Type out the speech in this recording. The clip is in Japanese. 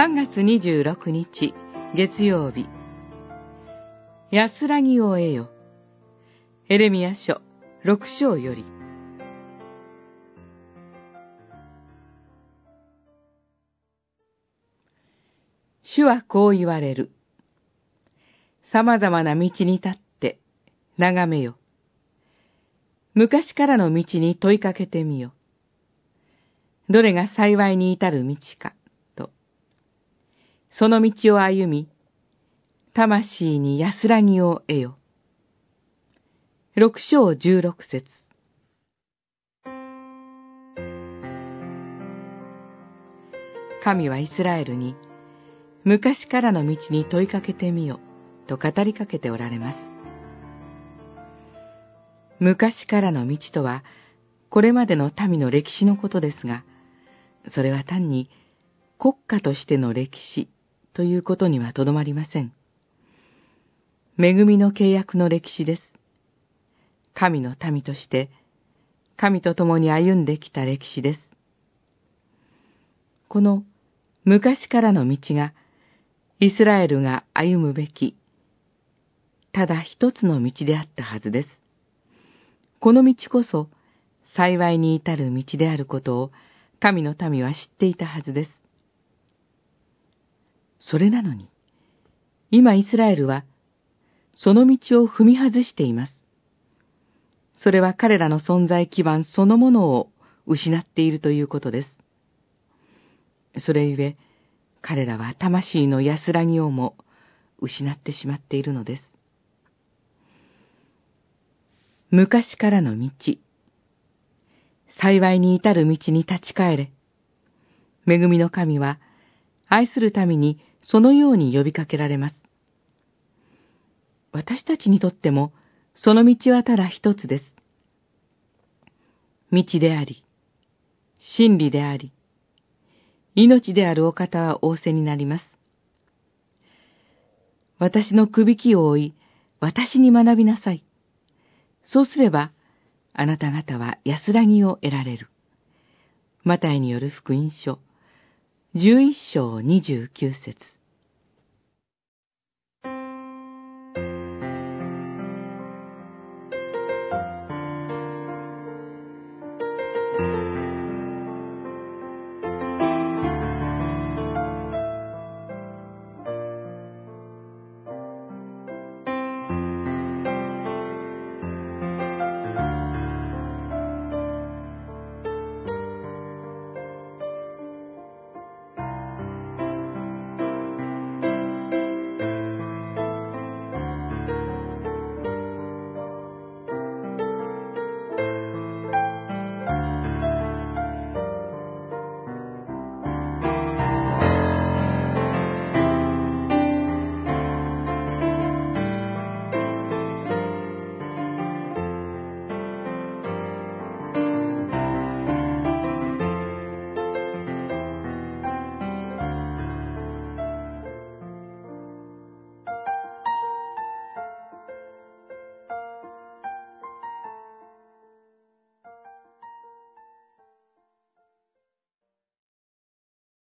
3月26日月曜日、安らぎを得よ。エレミヤ書6章より。主はこう言われる。様々な道に立って眺めよ。昔からの道に問いかけてみよ。どれが幸いに至る道かと。その道を歩み、魂に安らぎを得よ。6章16節。神はイスラエルに、昔からの道に問いかけてみよ、と語りかけておられます。昔からの道とは、これまでの民の歴史のことですが、それは単に国家としての歴史ということにはとどまりません。恵みの契約の歴史です。神の民として、神と共に歩んできた歴史です。この昔からの道が、イスラエルが歩むべき、ただ一つの道であったはずです。この道こそ、幸いに至る道であることを、神の民は知っていたはずです。それなのに、今イスラエルは、その道を踏み外しています。それは彼らの存在基盤そのものを失っているということです。それゆえ、彼らは魂の安らぎをも失ってしまっているのです。昔からの道、幸いに至る道に立ち返れ。恵みの神は、愛する民にそのように呼びかけられます。私たちにとっても、その道はただ一つです。道であり、真理であり、命であるお方は仰せになります。私のくびきを追い、私に学びなさい。そうすれば、あなた方は安らぎを得られる。マタイによる福音書、11章29節。